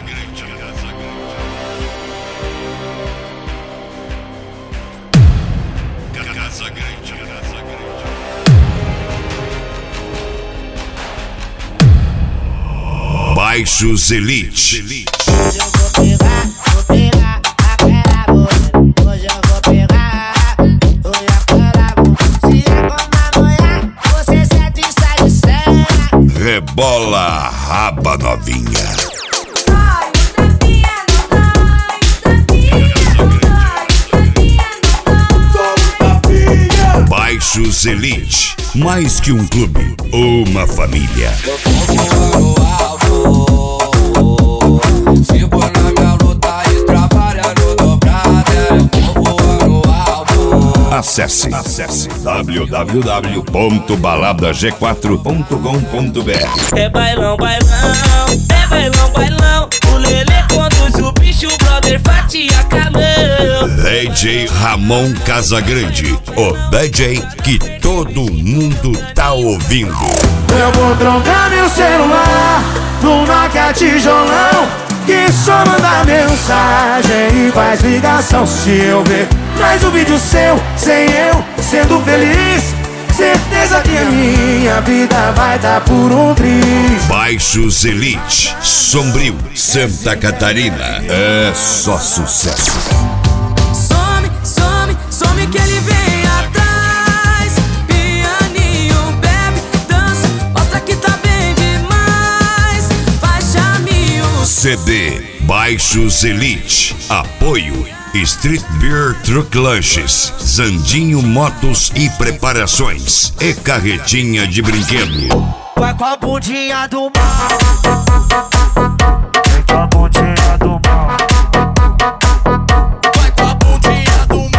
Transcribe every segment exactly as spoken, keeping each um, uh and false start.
Casagrande. Casagrande. Baixos Elite. Hoje eu vou pegar, vou pegar aquela mulher. Hoje eu vou pegar, hoje aquela mulher. Se é como amanhã, você sete e sai de cena. Rebola raba novinha. Ai, o tapinha não dói, o tapinha não dói, o tapinha não dói. Baixos Elite. Mais que um clube, uma família. Se for na minha luta e trabalha no dobrado, eu vou voando alto. Acesse, acesse w w w ponto balada g quatro ponto com ponto b r. É bailão, bailão, é bailão, bailão. O Lelê conduz o bicho, o brother fatia calão. D J Ramon Casagrande, o D J que todo mundo tá ouvindo. Eu vou trocar meu celular no Nokia tijolão, que só manda mensagem e faz ligação. Se eu ver mais um vídeo seu, sem eu sendo feliz, certeza que a minha vida vai dar por um triz. Baixos Elite, Sombrio, Santa Catarina. É só sucesso. Some, some, some que ele vem atrás. Pianinho, bebe, dança, mostra que tá bem demais. Faz chaminho. C D Baixos Elite. Apoio Street Beer Truck Lanches, Zandinho Motos e Preparações e Carretinha de Brinquedo. Vai com a bundinha do mal, vai com a bundinha do mal, Vai com a bundinha do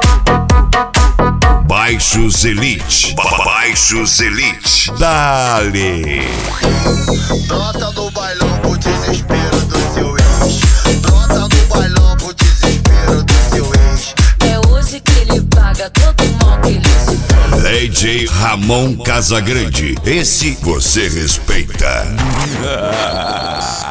mal. Baixos Elite. Ba- Baixos Elite. Dale. Brota no bailão pro desespero do seu ex. Brota no bailão pro desespero do seu ex. É hoje que ele paga todo o mal que ele se fez. D J Ramon Casagrande. Esse você respeita.